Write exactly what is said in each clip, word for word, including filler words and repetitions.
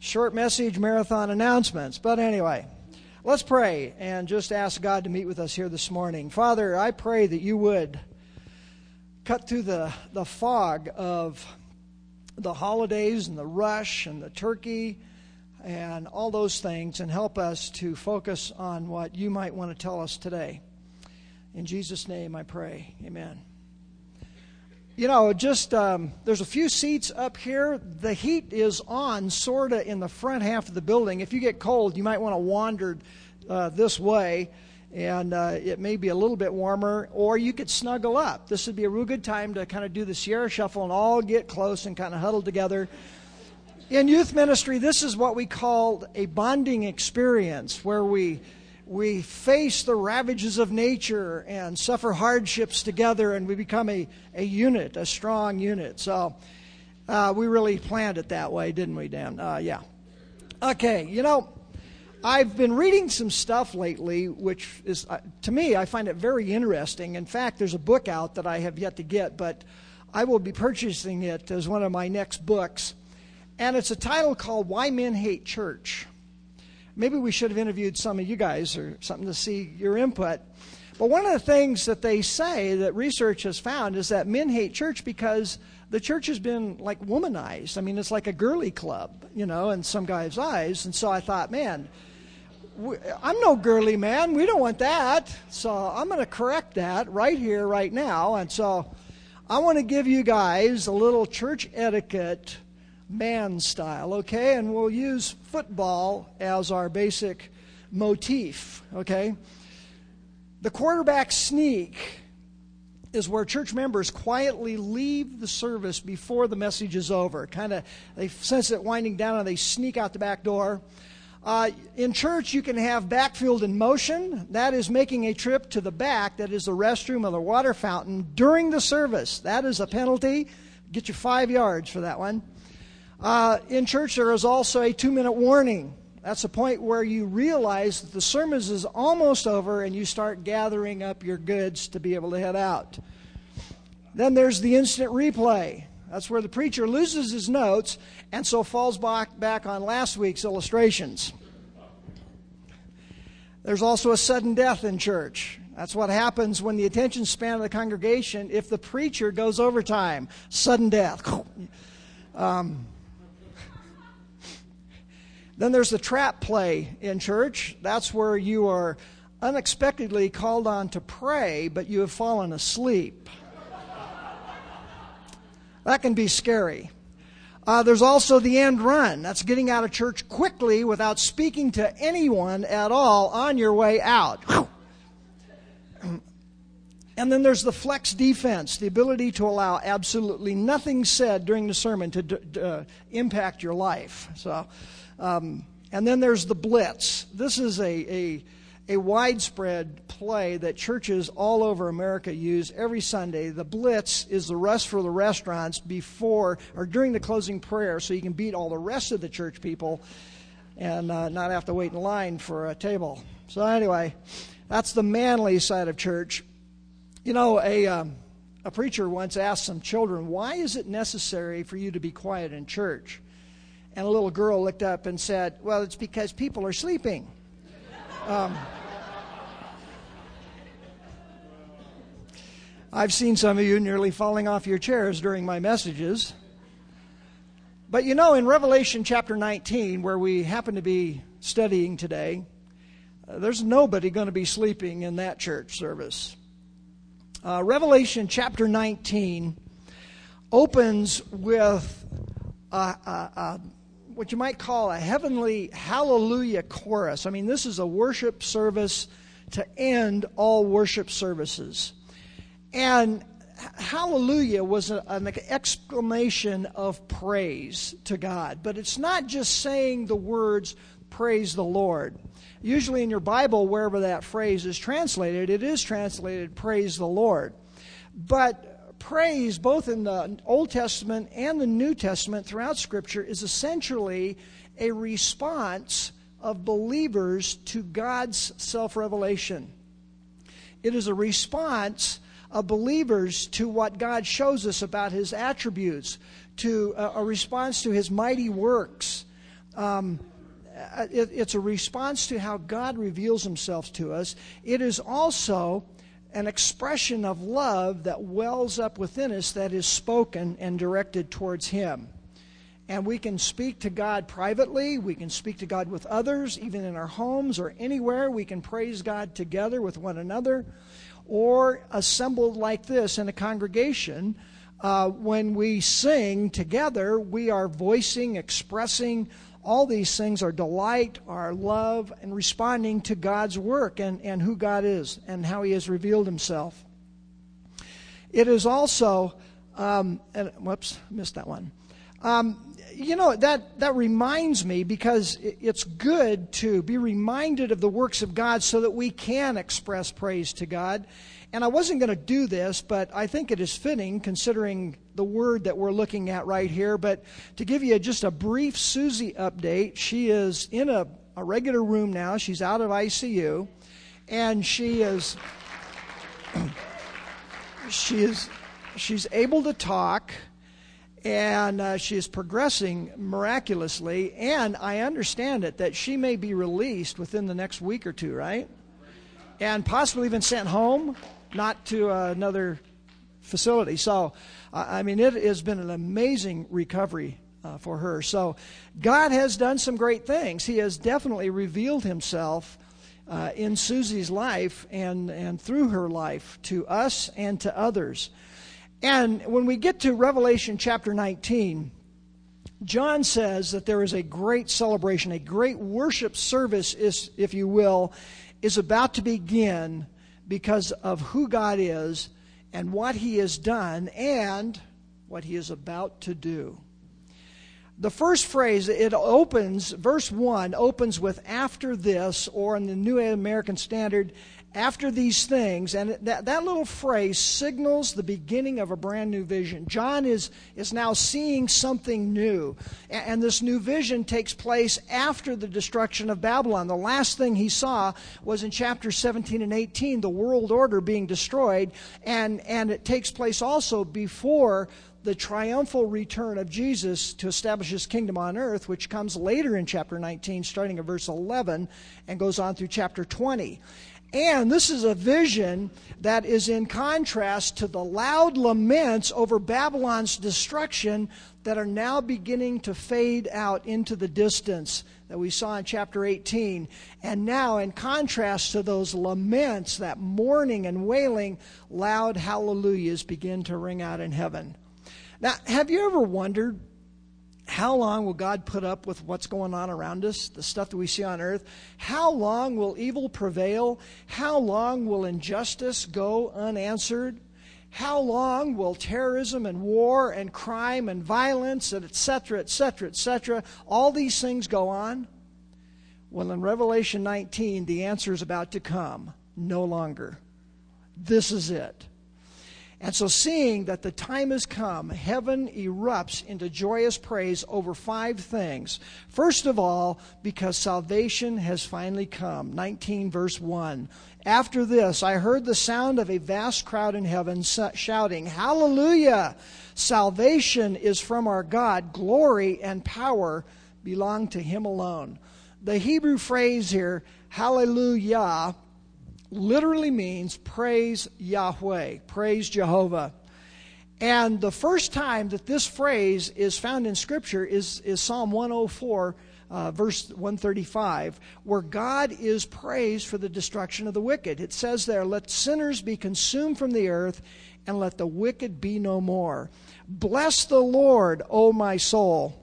Short message, marathon announcements. But anyway, let's pray and just ask God to meet with us here this morning. Father, I pray that you would cut through the, the fog of the holidays and the rush and the turkey and all those things and help us to focus on what you might want to tell us today. In Jesus' name I pray. Amen. You know, just um, there's a few seats up here. The heat is on sort of in the front half of the building. If you get cold, you might want to wander uh, this way, and uh, it may be a little bit warmer, or you could snuggle up. This would be a real good time to kind of do the Sierra Shuffle and all get close and kind of huddle together. In youth ministry, this is what we call a bonding experience, where we we face the ravages of nature and suffer hardships together, and we become a, a unit, a strong unit. So uh, we really planned it that way, didn't we, Dan? Uh, yeah. Okay, you know, I've been reading some stuff lately, which is, uh, to me, I find it very interesting. In fact, there's a book out that I have yet to get, but I will be purchasing it as one of my next books. And it's a title called Why Men Hate Church. Maybe we should have interviewed some of you guys or something to see your input. But one of the things that they say that research has found is that men hate church because the church has been like womanized. I mean, it's like a girly club, you know, in some guys' eyes. And so I thought, man, I'm no girly man. We don't want that. So I'm going to correct that right here, right now. And so I want to give you guys a little church etiquette man style, okay? And we'll use football as our basic motif, okay? The quarterback sneak is where church members quietly leave the service before the message is over. Kind of, they sense it winding down and they sneak out the back door. Uh, in church, you can have backfield in motion. That is making a trip to the back, that is the restroom or the water fountain, during the service. That is a penalty. Get you five yards for that one. Uh, in church, there is also a two-minute warning. That's a point where you realize that the sermon is almost over and you start gathering up your goods to be able to head out. Then there's the instant replay. That's where the preacher loses his notes and so falls back, back on last week's illustrations. There's also a sudden death in church. That's what happens when the attention span of the congregation, if the preacher goes overtime. Sudden death. Um... Then there's the trap play in church. That's where you are unexpectedly called on to pray, but you have fallen asleep. That can be scary. Uh, there's also the end run. That's getting out of church quickly without speaking to anyone at all on your way out. And then there's the flex defense, the ability to allow absolutely nothing said during the sermon to d- uh, impact your life. So... Um, and then there's the blitz. This is a, a a widespread play that churches all over America use every Sunday. The blitz is the rush for the restaurants before or during the closing prayer, so you can beat all the rest of the church people and uh, not have to wait in line for a table. So anyway, that's the manly side of church. You know, a um, a preacher once asked some children, "Why is it necessary for you to be quiet in church?" And a little girl looked up and said, "Well, it's because people are sleeping." Um, I've seen some of you nearly falling off your chairs during my messages. But you know, in Revelation chapter nineteen, where we happen to be studying today, uh, there's nobody going to be sleeping in that church service. Uh, Revelation chapter nineteen opens with a, a, a what you might call a heavenly hallelujah chorus. I mean, this is a worship service to end all worship services. And hallelujah was a, an exclamation of praise to God. But it's not just saying the words, praise the Lord. Usually in your Bible, wherever that phrase is translated, it is translated, praise the Lord. But praise, both in the Old Testament and the New Testament throughout Scripture, is essentially a response of believers to God's self-revelation. It is a response of believers to what God shows us about His attributes, to a, a response to His mighty works. Um, it, it's a response to how God reveals himself to us. It is also an expression of love that wells up within us that is spoken and directed towards him. And we can speak to God privately. We can speak to God with others, even in our homes or anywhere. We can praise God together with one another. Or assembled like this in a congregation, uh, when we sing together, we are voicing, expressing all these things, our delight, our love, and responding to God's work and, and who God is and how he has revealed himself. It is also, um, and, whoops, missed that one. Um, you know, that, that reminds me, because it's good to be reminded of the works of God so that we can express praise to God. And I wasn't going to do this, but I think it is fitting considering the word that we're looking at right here. But to give you just a brief Susie update, she is in a, a regular room now. She's out of I C U. And she is, she is, she's able to talk. And uh, she is progressing miraculously. And I understand it that she may be released within the next week or two, right? And possibly even sent home, not to uh, another facility. So, uh, I mean, it has been an amazing recovery uh, for her. So, God has done some great things. He has definitely revealed himself uh, in Susie's life and, and through her life to us and to others. And when we get to Revelation chapter nineteen, John says that there is a great celebration, a great worship service, is, if you will, is about to begin because of who God is and what he has done and what he is about to do. The first phrase, it opens, verse one, opens with "after this," or in the New American Standard, "after these things." And that, that little phrase signals the beginning of a brand new vision. John is, is now seeing something new. And, and this new vision takes place after the destruction of Babylon. The last thing he saw was in chapter seventeen and eighteen, the world order being destroyed. And, and it takes place also before the triumphal return of Jesus to establish his kingdom on earth, which comes later in chapter nineteen, starting at verse eleven, and goes on through chapter twenty. And this is a vision that is in contrast to the loud laments over Babylon's destruction that are now beginning to fade out into the distance that we saw in chapter eighteen. And now, in contrast to those laments, that mourning and wailing, loud hallelujahs begin to ring out in heaven. Now, have you ever wondered, how long will God put up with what's going on around us, the stuff that we see on earth? How long will evil prevail? How long will injustice go unanswered? How long will terrorism and war and crime and violence and et cetera, et cetera, et cetera, all these things go on? Well, in Revelation nineteen, the answer is about to come. No longer. This is it. And so, seeing that the time has come, heaven erupts into joyous praise over five things. First of all, because salvation has finally come. nineteen verse one. "After this, I heard the sound of a vast crowd in heaven shouting, 'Hallelujah! Salvation is from our God. Glory and power belong to him alone.'" The Hebrew phrase here, hallelujah, literally means praise Yahweh, praise Jehovah. And the first time that this phrase is found in Scripture is, is Psalm one oh four, uh, verse one thirty-five, where God is praised for the destruction of the wicked. It says there, "Let sinners be consumed from the earth, and let the wicked be no more. Bless the Lord, O my soul."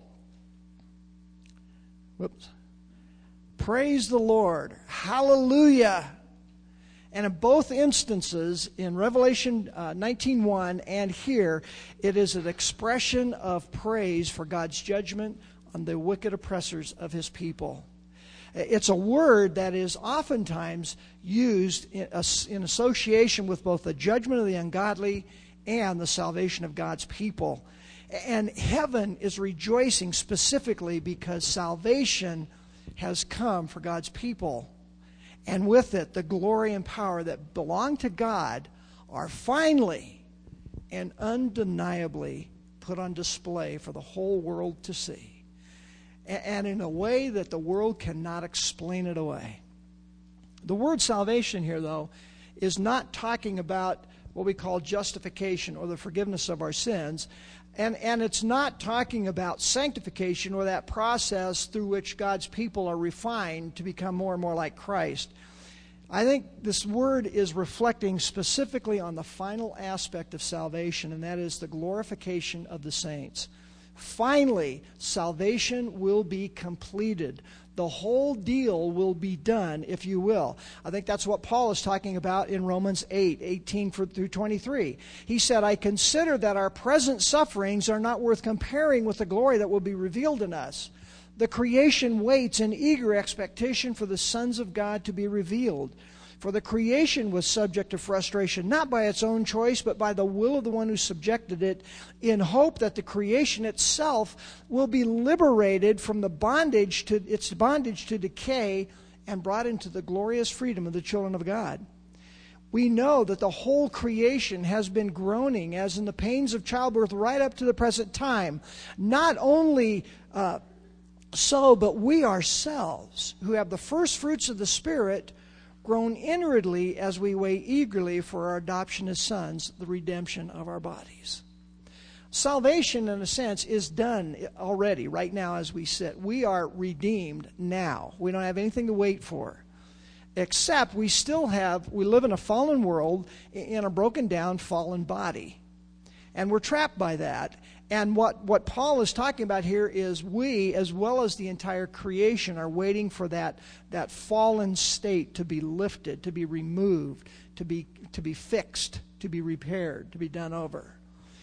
Whoops. Praise the Lord. Hallelujah. And in both instances, in Revelation uh, nineteen one and here, it is an expression of praise for God's judgment on the wicked oppressors of his people. It's a word that is oftentimes used in, in association with both the judgment of the ungodly and the salvation of God's people. And heaven is rejoicing specifically because salvation has come for God's people. And with it, the glory and power that belong to God are finally and undeniably put on display for the whole world to see. and in a way that the world cannot explain it away. The word salvation here, though, is not talking about what we call justification or the forgiveness of our sins. And, and it's not talking about sanctification or that process through which God's people are refined to become more and more like Christ. I think this word is reflecting specifically on the final aspect of salvation, and that is the glorification of the saints. Finally, salvation will be completed. The whole deal will be done, if you will. I think that's what Paul is talking about in Romans eight, eighteen through twenty-three. He said, I consider that our present sufferings are not worth comparing with the glory that will be revealed in us. The creation waits in eager expectation for the sons of God to be revealed. For the creation was subject to frustration, not by its own choice, but by the will of the one who subjected it, in hope that the creation itself will be liberated from the bondage to its bondage to decay and brought into the glorious freedom of the children of God. We know that the whole creation has been groaning as in the pains of childbirth right up to the present time. Not only uh, so, but we ourselves, who have the first fruits of the Spirit, groan inwardly as we wait eagerly for our adoption as sons, the redemption of our bodies. Salvation, in a sense, is done already, right now as we sit. We are redeemed now. We don't have anything to wait for. Except we still have, we live in a fallen world in a broken down, fallen body. And we're trapped by that. And what, what Paul is talking about here is we, as well as the entire creation, are waiting for that, that fallen state to be lifted, to be removed, to be, to be fixed, to be repaired, to be done over.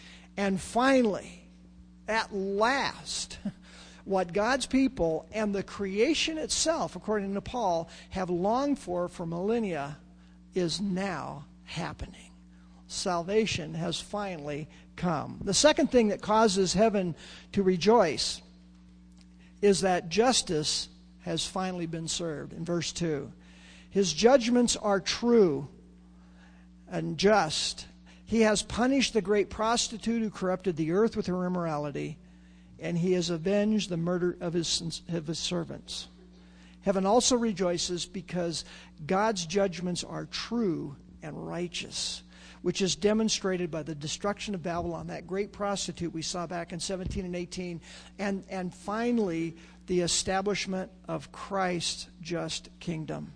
And finally, at last, what God's people and the creation itself, according to Paul, have longed for for millennia is now happening. Salvation has finally come. The second thing that causes heaven to rejoice is that justice has finally been served. In verse two, his judgments are true and just. He has punished the great prostitute who corrupted the earth with her immorality, and he has avenged the murder of his, of his servants. Heaven also rejoices because God's judgments are true and righteous, which is demonstrated by the destruction of Babylon, that great prostitute we saw back in seventeen and eighteen, and, and finally the establishment of Christ's just kingdom.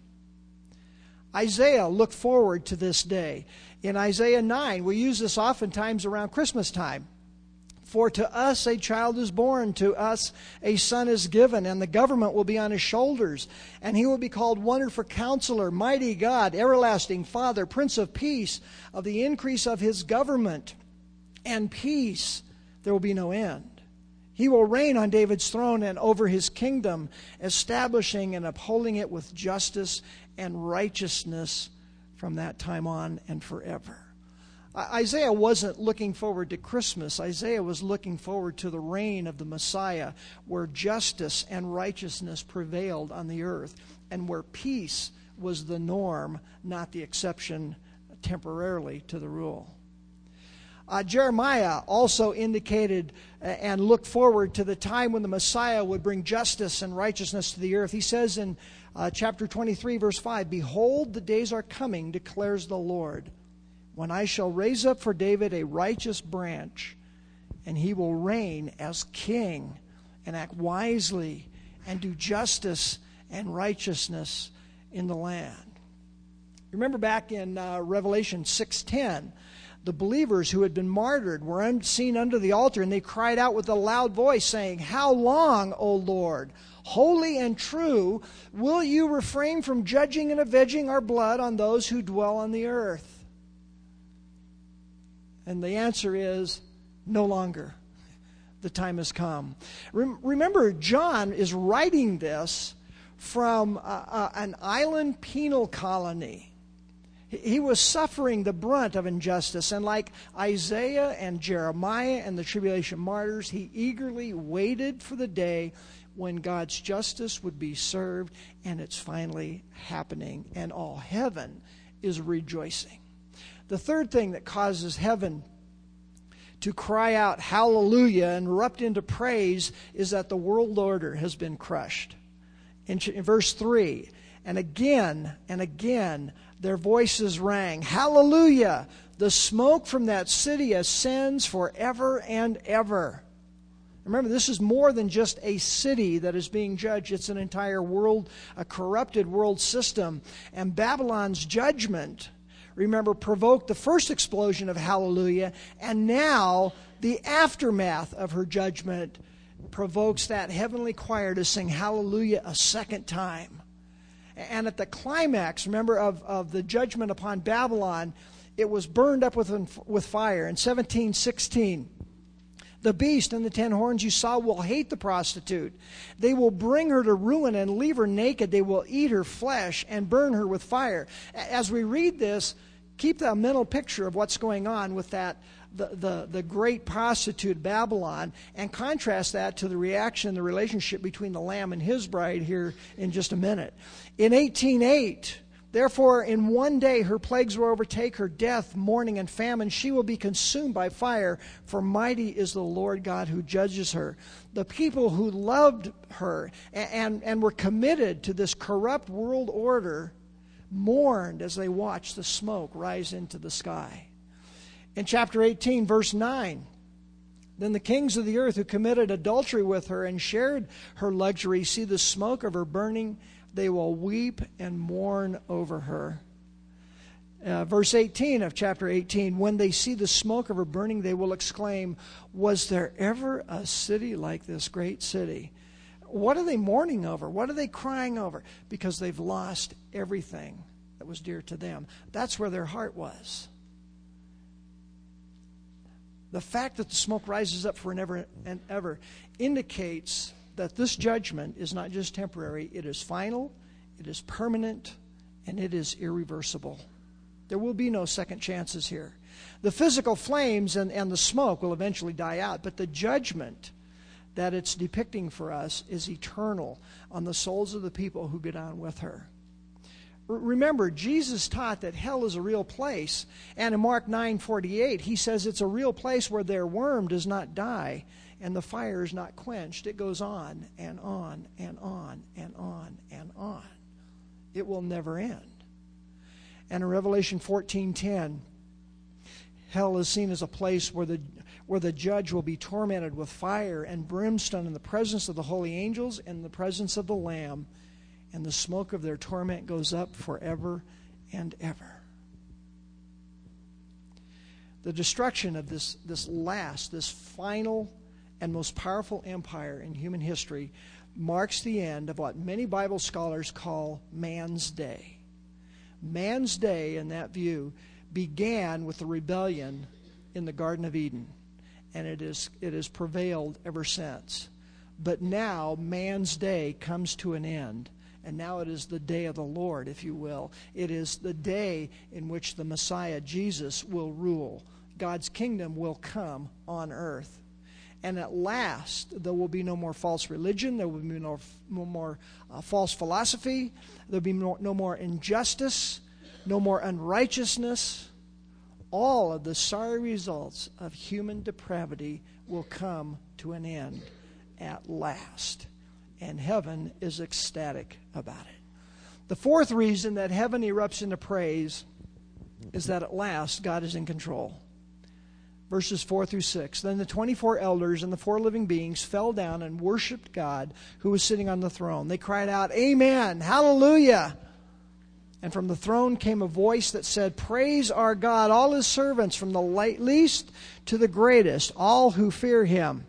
Isaiah looked forward to this day. In Isaiah nine, we use this oftentimes around Christmas time. For to us a child is born, to us a son is given, and the government will be on his shoulders. And he will be called Wonderful Counselor, Mighty God, Everlasting Father, Prince of Peace. Of the increase of his government and peace there will be no end. He will reign on David's throne and over his kingdom, establishing and upholding it with justice and righteousness from that time on and forever. Isaiah wasn't looking forward to Christmas. Isaiah was looking forward to the reign of the Messiah, where justice and righteousness prevailed on the earth, and where peace was the norm, not the exception temporarily to the rule. Uh, Jeremiah also indicated uh, and looked forward to the time when the Messiah would bring justice and righteousness to the earth. He says in uh, chapter twenty-three, verse five, "Behold, the days are coming, declares the Lord, when I shall raise up for David a righteous branch, and he will reign as king and act wisely and do justice and righteousness in the land." Remember back in uh, Revelation six ten, the believers who had been martyred were un- seen under the altar, and they cried out with a loud voice, saying, "How long, O Lord, holy and true, will you refrain from judging and avenging our blood on those who dwell on the earth?" And the answer is, no longer. The time has come. Rem- remember, John is writing this from uh, uh, an island penal colony. He was suffering the brunt of injustice, and like Isaiah and Jeremiah and the tribulation martyrs, he eagerly waited for the day when God's justice would be served, and it's finally happening, and all heaven is rejoicing. The third thing that causes heaven to cry out hallelujah and erupt into praise is that the world order has been crushed. In, in verse three, and again and again their voices rang, hallelujah! The smoke from that city ascends forever and ever. Remember, this is more than just a city that is being judged. It's an entire world, a corrupted world system. And Babylon's judgment, remember, provoked the first explosion of hallelujah, and now the aftermath of her judgment provokes that heavenly choir to sing hallelujah a second time. And at the climax, remember, of, of the judgment upon Babylon, it was burned up with, with fire. In seventeen sixteen, the beast and the ten horns you saw will hate the prostitute. They will bring her to ruin and leave her naked. They will eat her flesh and burn her with fire. As we read this, keep that mental picture of what's going on with that the, the, the great prostitute Babylon, and contrast that to the reaction, the relationship between the Lamb and his bride here in just a minute. In eighteen oh eight, therefore, in one day her plagues will overtake her, death, mourning, and famine. She will be consumed by fire, for mighty is the Lord God who judges her. The people who loved her and, and, and were committed to this corrupt world order mourned as they watched the smoke rise into the sky. In chapter eighteen, verse nine, then the kings of the earth who committed adultery with her and shared her luxury see the smoke of her burning. They will weep and mourn over her. Uh, verse eighteen of chapter eighteen, when they see the smoke of her burning, they will exclaim, was there ever a city like this great city? What are they mourning over? What are they crying over? Because they've lost everything that was dear to them. That's where their heart was. The fact that the smoke rises up forever and ever indicates that this judgment is not just temporary, it is final, it is permanent, and it is irreversible. There will be no second chances here. The physical flames and, and the smoke will eventually die out, but the judgment that it's depicting for us is eternal on the souls of the people who get on with her. Remember, Jesus taught that hell is a real place. And in Mark nine forty-eight, he says it's a real place where their worm does not die and the fire is not quenched. It goes on and on and on and on and on. It will never end. And in Revelation fourteen ten, hell is seen as a place where the where the judge will be tormented with fire and brimstone in the presence of the holy angels and in the presence of the Lamb. And the smoke of their torment goes up forever and ever. The destruction of this, this last, this final and most powerful empire in human history marks the end of what many Bible scholars call man's day. Man's day, in that view, began with the rebellion in the Garden of Eden, and it is it has prevailed ever since. But now man's day comes to an end. And now it is the day of the Lord, if you will. It is the day in which the Messiah, Jesus, will rule. God's kingdom will come on earth. And at last, there will be no more false religion. There will be no, no more uh, false philosophy. There will be no, no more injustice, no more unrighteousness. All of the sorry results of human depravity will come to an end at last. And heaven is ecstatic about it. The fourth reason that heaven erupts into praise is that at last God is in control. Verses four through six. Then the twenty-four elders and the four living beings fell down and worshipped God who was sitting on the throne. They cried out, Amen, Hallelujah. And from the throne came a voice that said, Praise our God, all his servants, from the least to the greatest, all who fear him.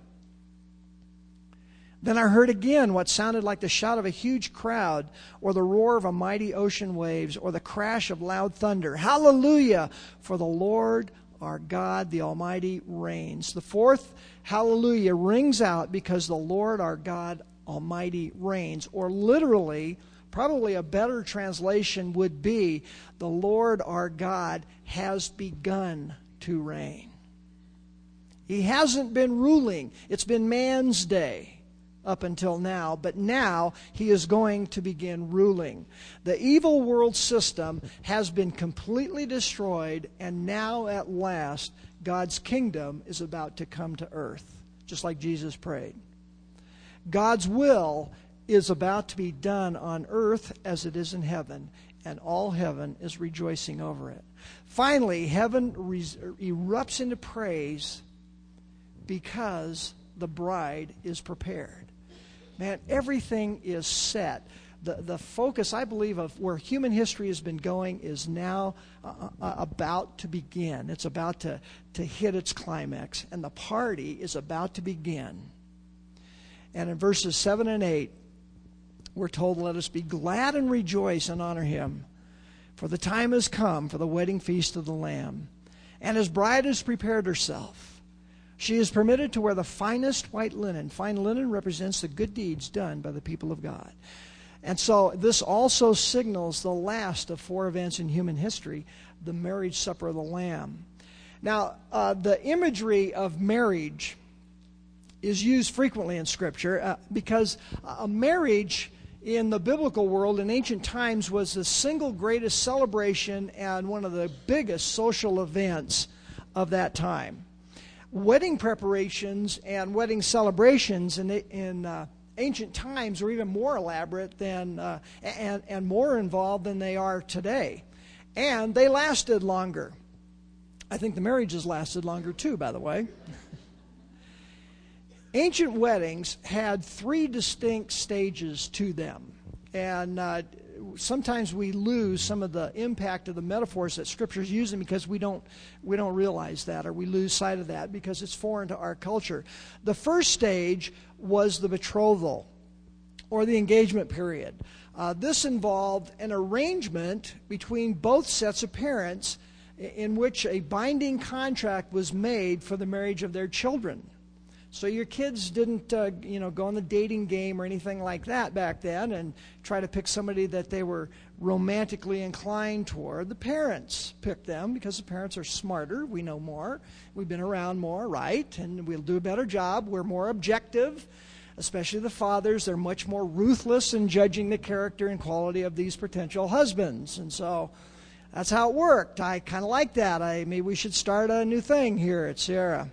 Then I heard again what sounded like the shout of a huge crowd, or the roar of a mighty ocean waves, or the crash of loud thunder. Hallelujah! For the Lord our God, the Almighty, reigns. The fourth hallelujah rings out because the Lord our God Almighty reigns. Or literally, probably a better translation would be, the Lord our God has begun to reign. He hasn't been ruling. It's been man's day. up until now, but now he is going to begin ruling. The evil world system has been completely destroyed, and now at last God's kingdom is about to come to earth, just like Jesus prayed. God's will is about to be done on earth as it is in heaven, and all heaven is rejoicing over it. Finally, heaven re- erupts into praise because the bride is prepared. Man, everything is set. The, the focus, I believe, of where human history has been going is now uh, uh, about to begin. It's about to, to hit its climax, and the party is about to begin. And in verses seven and eight, we're told, "Let us be glad and rejoice and honor him, for the time has come for the wedding feast of the Lamb. And his bride has prepared herself. She is permitted to wear the finest white linen." Fine linen represents the good deeds done by the people of God. And so this also signals the last of four events in human history, the marriage supper of the Lamb. Now, uh, the imagery of marriage is used frequently in Scripture uh, because a marriage in the biblical world in ancient times was the single greatest celebration and one of the biggest social events of that time. Wedding preparations and wedding celebrations in, in uh, ancient times were even more elaborate than uh, and, and more involved than they are today. And they lasted longer. I think the marriages lasted longer too, by the way. Ancient weddings had three distinct stages to them. And uh, sometimes we lose some of the impact of the metaphors that Scripture is using because we don't we don't realize that, or we lose sight of that because it's foreign to our culture. The first stage was the betrothal, or the engagement period. Uh, this involved an arrangement between both sets of parents in which a binding contract was made for the marriage of their children. So your kids didn't, uh, you know, go on the dating game or anything like that back then and try to pick somebody that they were romantically inclined toward. The parents picked them because the parents are smarter. We know more. We've been around more, right? And we'll do a better job. We're more objective, especially the fathers. They're much more ruthless in judging the character and quality of these potential husbands. And so that's how it worked. I kind of like that. I maybe we should start a new thing here at Sierra.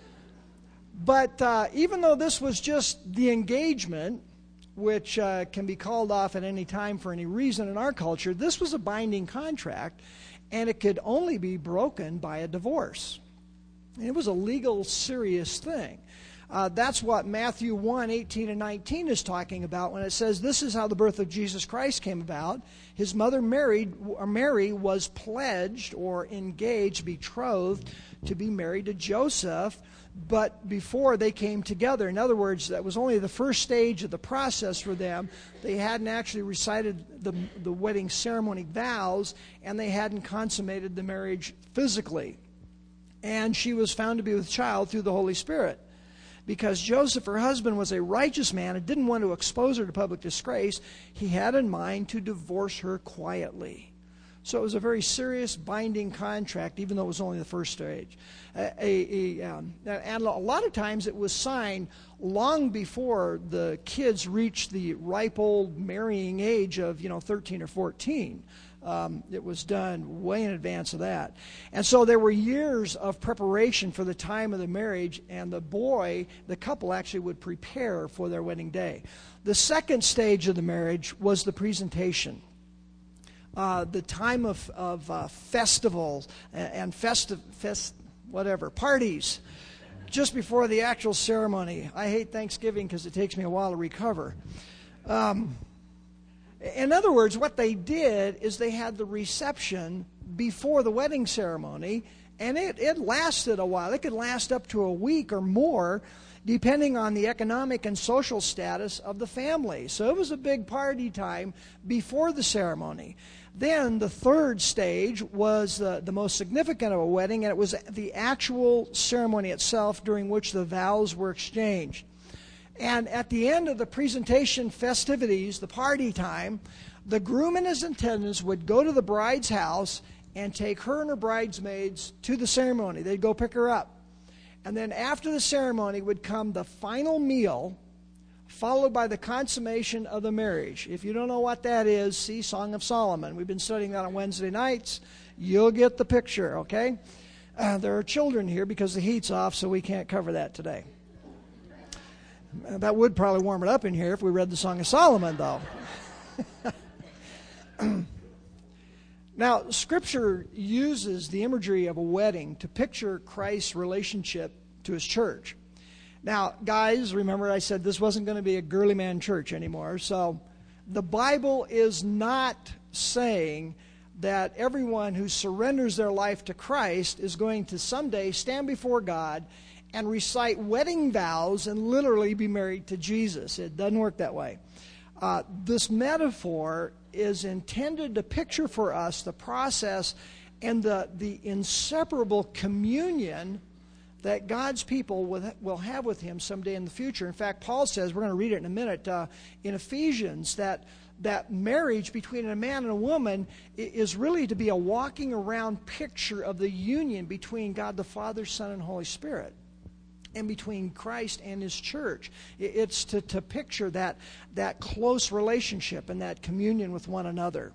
But uh, even though this was just the engagement, which uh, can be called off at any time for any reason in our culture, this was a binding contract, and it could only be broken by a divorce. And it was a legal, serious thing. Uh, that's what Matthew one, eighteen and nineteen is talking about when it says, "This is how the birth of Jesus Christ came about. His mother married, or Mary was pledged or engaged, betrothed, to be married to Joseph, but before they came together." In other words, that was only the first stage of the process for them. They hadn't actually recited the, the wedding ceremony vows, and they hadn't consummated the marriage physically. And she was found to be with child through the Holy Spirit. Because Joseph, her husband, was a righteous man and didn't want to expose her to public disgrace, he had in mind to divorce her quietly. So it was a very serious, binding contract, even though it was only the first stage. A, a, a, um, and a lot of times it was signed long before the kids reached the ripe old marrying age of, you know, thirteen or fourteen. Um, it was done way in advance of that. And so there were years of preparation for the time of the marriage, and the boy, the couple actually would prepare for their wedding day. The second stage of the marriage was the presentation. Uh, the time of, of uh, festivals and festive, fest, whatever, parties, just before the actual ceremony. I hate Thanksgiving because it takes me a while to recover. Um, in other words, what they did is they had the reception before the wedding ceremony, and it, it lasted a while. It could last up to a week or more, depending on the economic and social status of the family. So it was a big party time before the ceremony. Then the third stage was uh, the most significant of a wedding, and it was the actual ceremony itself, during which the vows were exchanged. And at the end of the presentation festivities, the party time, the groom and his attendants would go to the bride's house and take her and her bridesmaids to the ceremony. They'd go pick her up. And then after the ceremony would come the final meal followed by the consummation of the marriage. If you don't know what that is, see Song of Solomon. We've been studying that on Wednesday nights. You'll get the picture, okay? Uh, there are children here because the heat's off, so we can't cover that today. That would probably warm it up in here if we read the Song of Solomon, though. Now, Scripture uses the imagery of a wedding to picture Christ's relationship to His church. Now, guys, remember I said this wasn't going to be a girly man church anymore. So the Bible is not saying that everyone who surrenders their life to Christ is going to someday stand before God and recite wedding vows and literally be married to Jesus. It doesn't work that way. Uh, this metaphor is intended to picture for us the process and the, the inseparable communion that God's people will, will have with Him someday in the future. In fact, Paul says, we're going to read it in a minute, uh, in Ephesians, that that marriage between a man and a woman is really to be a walking around picture of the union between God the Father, Son, and Holy Spirit, and between Christ and His church. It's to, to picture that, that close relationship and that communion with one another.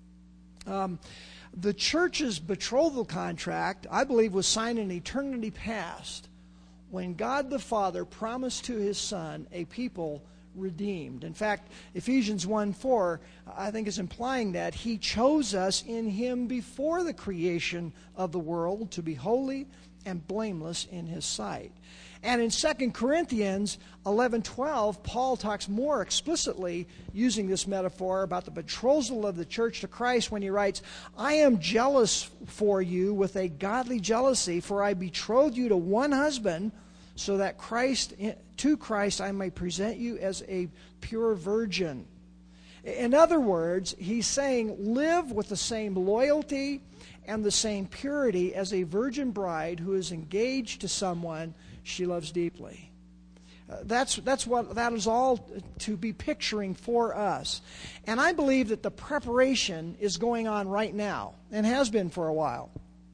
Um, the church's betrothal contract, I believe, was signed in eternity past when God the Father promised to His Son a people redeemed. In fact, Ephesians one four, I think, is implying that He chose us in Him before the creation of the world to be holy and blameless in His sight. And in Second Corinthians eleven twelve, Paul talks more explicitly using this metaphor about the betrothal of the church to Christ when he writes, I am jealous for you with a godly jealousy, for I betrothed you to one husband, so that Christ to Christ I may present you as a pure virgin. In other words, he's saying live with the same loyalty and the same purity as a virgin bride who is engaged to someone she loves deeply. Uh, that's that's what that is all to be picturing for us. And I believe that the preparation is going on right now and has been for a while.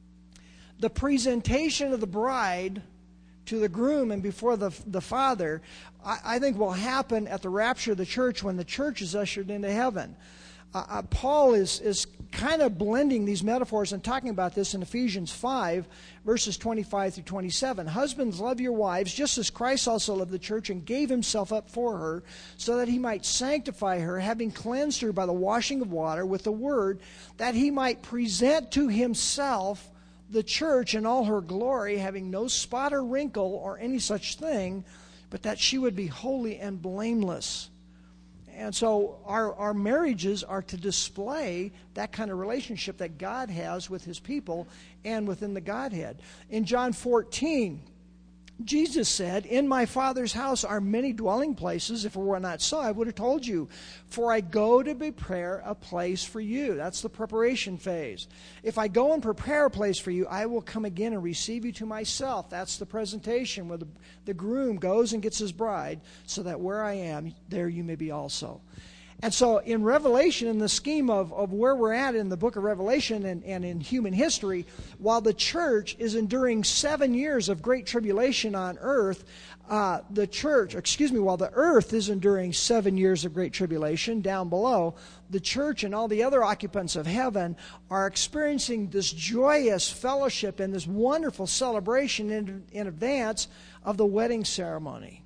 The presentation of the bride to the groom and before the, the Father, I, I think will happen at the rapture of the church when the church is ushered into heaven. Uh, uh, Paul is, is kind of blending these metaphors and talking about this in Ephesians five, verses twenty-five through twenty-seven. Husbands, love your wives, just as Christ also loved the church and gave Himself up for her, so that He might sanctify her, having cleansed her by the washing of water with the word, that He might present to Himself the church in all her glory, having no spot or wrinkle or any such thing, but that she would be holy and blameless. And so our, our marriages are to display that kind of relationship that God has with His people and within the Godhead. In John fourteen, Jesus said, in my Father's house are many dwelling places. If it were not so, I would have told you. For I go to prepare a place for you. That's the preparation phase. If I go and prepare a place for you, I will come again and receive you to myself. That's the presentation where the, the groom goes and gets his bride, so that where I am, there you may be also. And so in Revelation, in the scheme of, of where we're at in the book of Revelation and, and in human history, while the church is enduring seven years of great tribulation on earth, uh, the church, excuse me, while the earth is enduring seven years of great tribulation down below, the church and all the other occupants of heaven are experiencing this joyous fellowship and this wonderful celebration in, in advance of the wedding ceremony.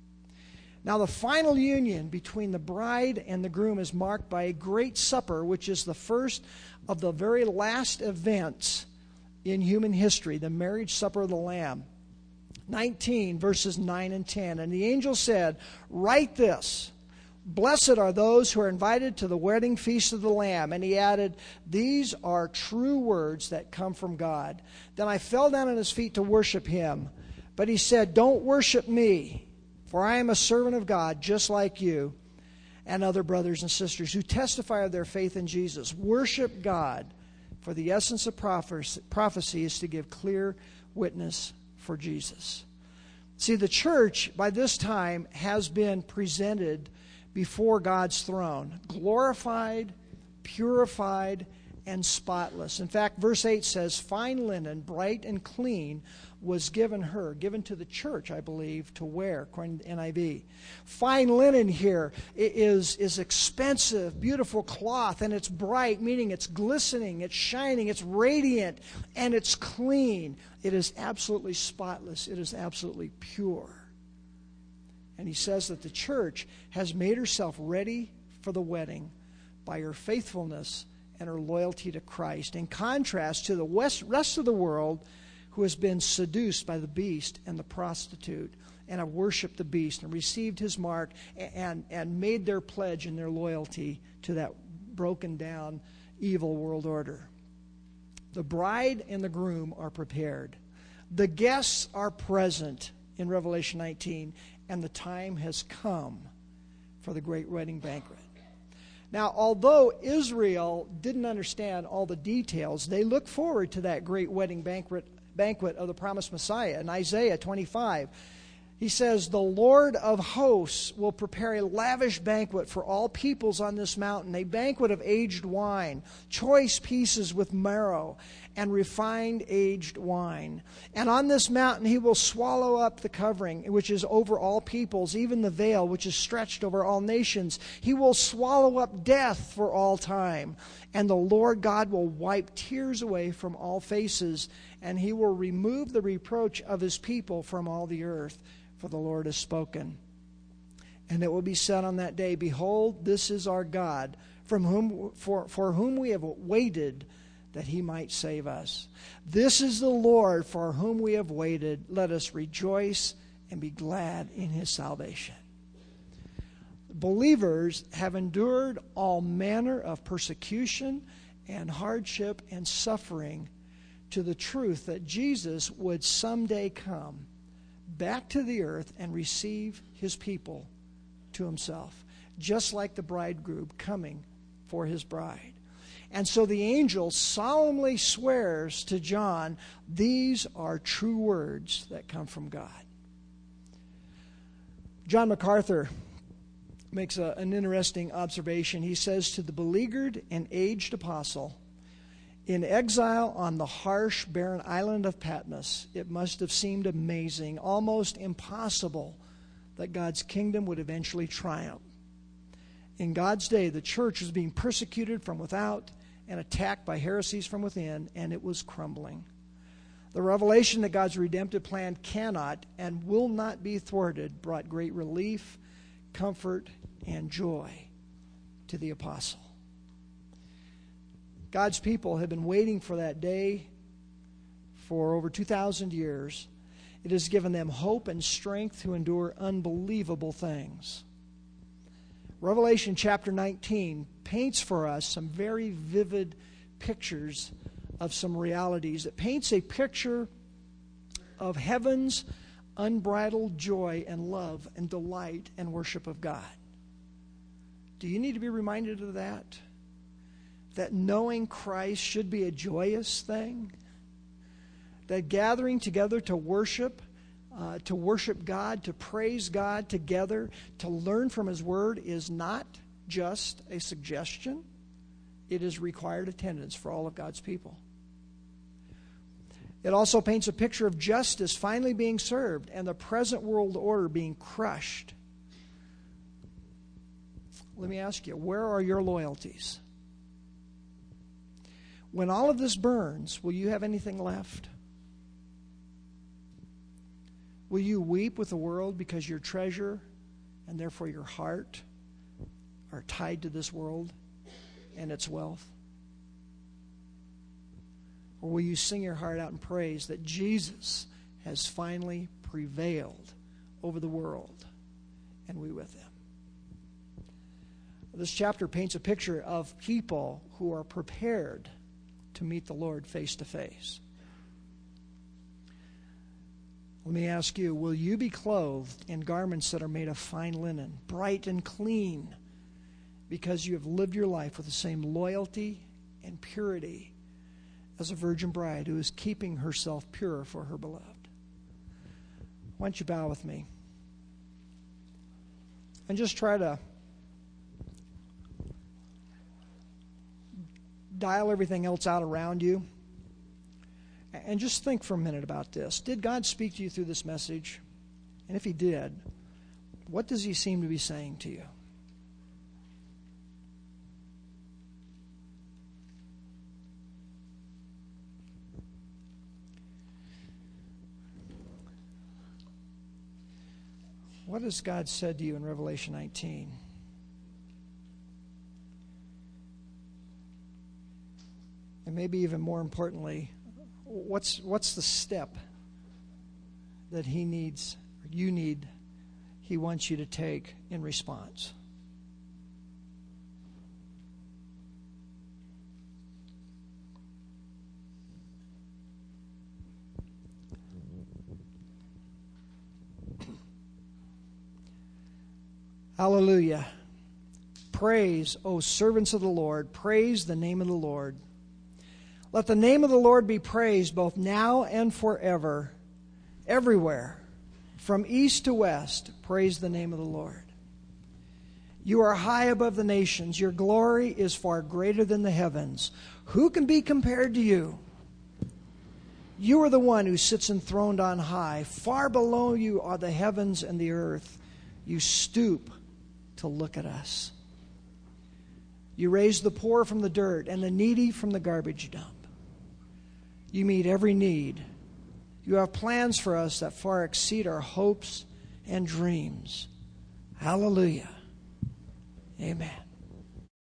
Now, the final union between the bride and the groom is marked by a great supper, which is the first of the very last events in human history, the marriage supper of the Lamb. nineteen, verses nine and ten. And the angel said, write this, blessed are those who are invited to the wedding feast of the Lamb. And he added, these are true words that come from God. Then I fell down at his feet to worship him. But he said, don't worship me, for I am a servant of God, just like you and other brothers and sisters who testify of their faith in Jesus. Worship God, for the essence of prophecy is to give clear witness for Jesus. See, the church by this time has been presented before God's throne, glorified, purified, and spotless. In fact, verse eight says, fine linen, bright and clean, was given her, given to the church, I believe, to wear, according to the N I V. Fine linen here is, is expensive, beautiful cloth, and it's bright, meaning it's glistening, it's shining, it's radiant, and it's clean. It is absolutely spotless. It is absolutely pure. And he says that the church has made herself ready for the wedding by her faithfulness and her loyalty to Christ, in contrast to the west, rest of the world who has been seduced by the beast and the prostitute and have worshiped the beast and received his mark and, and made their pledge and their loyalty to that broken down evil world order. The bride and the groom are prepared. The guests are present in Revelation nineteen, and the time has come for the great wedding banquet. Now, although Israel didn't understand all the details, they look forward to that great wedding banquet banquet of the promised Messiah. In Isaiah twenty-five, he says, the Lord of hosts will prepare a lavish banquet for all peoples on this mountain, a banquet of aged wine, choice pieces with marrow, and refined aged wine. And on this mountain he will swallow up the covering, which is over all peoples, even the veil, which is stretched over all nations. He will swallow up death for all time. And the Lord God will wipe tears away from all faces, and he will remove the reproach of his people from all the earth. For the Lord has spoken. And it will be said on that day, behold, this is our God, from whom for, for whom we have waited, that he might save us. This is the Lord for whom we have waited. Let us rejoice and be glad in his salvation. Believers have endured all manner of persecution and hardship and suffering to the truth that Jesus would someday come back to the earth and receive his people to himself, just like the bridegroom coming for his bride. And so the angel solemnly swears to John, these are true words that come from God. John MacArthur makes a, an interesting observation. He says, to the beleaguered and aged apostle, in exile on the harsh, barren island of Patmos, it must have seemed amazing, almost impossible, that God's kingdom would eventually triumph. In God's day, the church was being persecuted from without and attacked by heresies from within, and it was crumbling. The revelation that God's redemptive plan cannot and will not be thwarted brought great relief, comfort, and joy to the apostle. God's people have been waiting for that day for over two thousand years. It has given them hope and strength to endure unbelievable things. Revelation chapter nineteen paints for us some very vivid pictures of some realities. It paints a picture of heaven's unbridled joy and love and delight and worship of God. Do you need to be reminded of that? That knowing Christ should be a joyous thing? That gathering together to worship, uh, to worship God, to praise God together, to learn from his word is not just a suggestion. It is required attendance for all of God's people. It also paints a picture of justice finally being served and the present world order being crushed. Let me ask you, where are your loyalties? When all of this burns, will you have anything left? Will you weep with the world because your treasure and therefore your heart are tied to this world and its wealth? Or will you sing your heart out in praise that Jesus has finally prevailed over the world and we with him? This chapter paints a picture of people who are prepared to meet the Lord face to face. Let me ask you, will you be clothed in garments that are made of fine linen, bright and clean, because you have lived your life with the same loyalty and purity as a virgin bride who is keeping herself pure for her beloved? Why don't you bow with me and just try to dial everything else out around you and just think for a minute about this. Did God speak to you through this message? And if He did, what does He seem to be saying to you? What has God said to you in Revelation nineteen? And maybe even more importantly, what's what's the step that He needs, or you need, He wants you to take in response? Hallelujah. Praise, O servants of the Lord. Praise the name of the Lord. Let the name of the Lord be praised both now and forever, everywhere. From east to west, praise the name of the Lord. You are high above the nations. Your glory is far greater than the heavens. Who can be compared to you? You are the one who sits enthroned on high. Far below you are the heavens and the earth. You stoop to look at us. You raise the poor from the dirt and the needy from the garbage dump. You meet every need. You have plans for us that far exceed our hopes and dreams. Hallelujah. Amen.